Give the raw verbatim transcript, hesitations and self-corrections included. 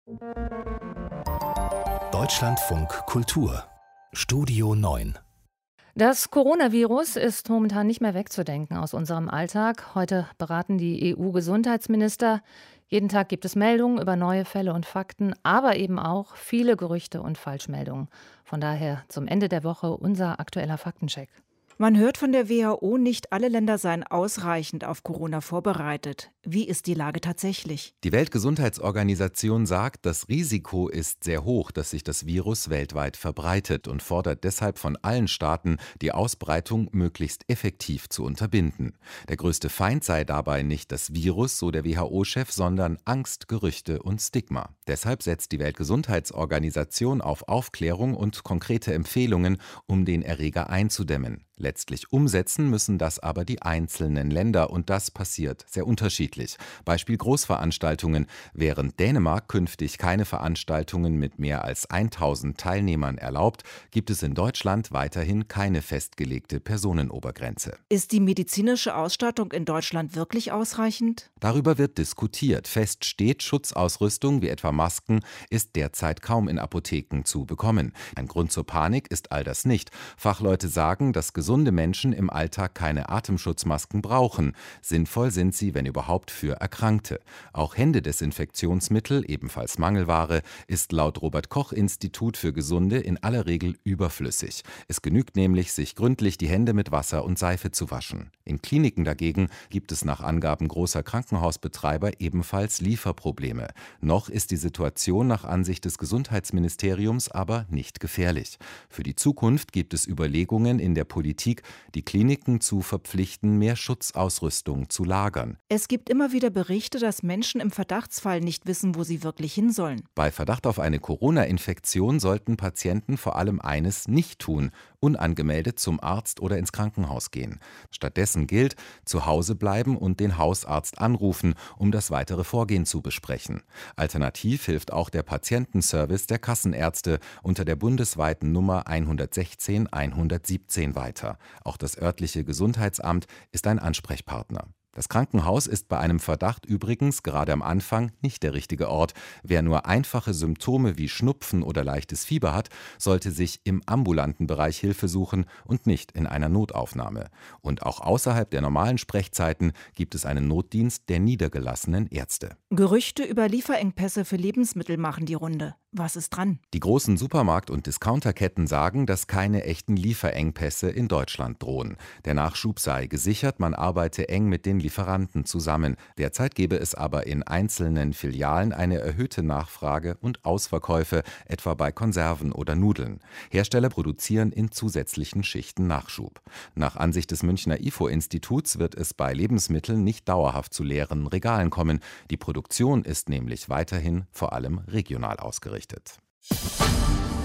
Deutschlandfunk Kultur Studio neun. Das Coronavirus ist momentan nicht mehr wegzudenken aus unserem Alltag. Heute beraten die E U-Gesundheitsminister. Jeden Tag gibt es Meldungen über neue Fälle und Fakten, aber eben auch viele Gerüchte und Falschmeldungen. Von daher zum Ende der Woche unser aktueller Faktencheck. Man hört von der W H O, nicht alle Länder seien ausreichend auf Corona vorbereitet. Wie ist die Lage tatsächlich? Die Weltgesundheitsorganisation sagt, das Risiko ist sehr hoch, dass sich das Virus weltweit verbreitet und fordert deshalb von allen Staaten, die Ausbreitung möglichst effektiv zu unterbinden. Der größte Feind sei dabei nicht das Virus, so der W H O-Chef, sondern Angst, Gerüchte und Stigma. Deshalb setzt die Weltgesundheitsorganisation auf Aufklärung und konkrete Empfehlungen, um den Erreger einzudämmen. Letztlich umsetzen müssen das aber die einzelnen Länder und das passiert sehr unterschiedlich. Beispiel Großveranstaltungen. Während Dänemark künftig keine Veranstaltungen mit mehr als tausend Teilnehmern erlaubt, gibt es in Deutschland weiterhin keine festgelegte Personenobergrenze. Ist die medizinische Ausstattung in Deutschland wirklich ausreichend? Darüber wird diskutiert. Fest steht, Schutzausrüstung wie etwa Masken ist derzeit kaum in Apotheken zu bekommen. Ein Grund zur Panik ist all das nicht. Fachleute sagen, dass gesunde Menschen im Alltag keine Atemschutzmasken brauchen. Sinnvoll sind sie, wenn überhaupt, für Erkrankte. Auch Händedesinfektionsmittel, ebenfalls Mangelware, ist laut Robert-Koch-Institut für Gesunde in aller Regel überflüssig. Es genügt nämlich, sich gründlich die Hände mit Wasser und Seife zu waschen. In Kliniken dagegen gibt es nach Angaben großer Krankenhausbetreiber ebenfalls Lieferprobleme. Noch ist die Situation nach Ansicht des Gesundheitsministeriums aber nicht gefährlich. Für die Zukunft gibt es Überlegungen in der Politik, die Kliniken zu verpflichten, mehr Schutzausrüstung zu lagern. Es gibt immer wieder Berichte, dass Menschen im Verdachtsfall nicht wissen, wo sie wirklich hin sollen. Bei Verdacht auf eine Corona-Infektion sollten Patienten vor allem eines nicht tun: unangemeldet zum Arzt oder ins Krankenhaus gehen. Stattdessen gilt, zu Hause bleiben und den Hausarzt anrufen, um das weitere Vorgehen zu besprechen. Alternativ hilft auch der Patientenservice der Kassenärzte unter der bundesweiten Nummer hundertsechzehn hundertsiebzehn weiter. Auch das örtliche Gesundheitsamt ist ein Ansprechpartner. Das Krankenhaus ist bei einem Verdacht übrigens gerade am Anfang nicht der richtige Ort. Wer nur einfache Symptome wie Schnupfen oder leichtes Fieber hat, sollte sich im ambulanten Bereich Hilfe suchen und nicht in einer Notaufnahme. Und auch außerhalb der normalen Sprechzeiten gibt es einen Notdienst der niedergelassenen Ärzte. Gerüchte über Lieferengpässe für Lebensmittel machen die Runde. Was ist dran? Die großen Supermarkt- und Discounterketten sagen, dass keine echten Lieferengpässe in Deutschland drohen. Der Nachschub sei gesichert, man arbeite eng mit den Lieferanten zusammen. Derzeit gebe es aber in einzelnen Filialen eine erhöhte Nachfrage und Ausverkäufe, etwa bei Konserven oder Nudeln. Hersteller produzieren in zusätzlichen Schichten Nachschub. Nach Ansicht des Münchner I F O-Instituts wird es bei Lebensmitteln nicht dauerhaft zu leeren Regalen kommen. Die Produktion ist nämlich weiterhin vor allem regional ausgerichtet.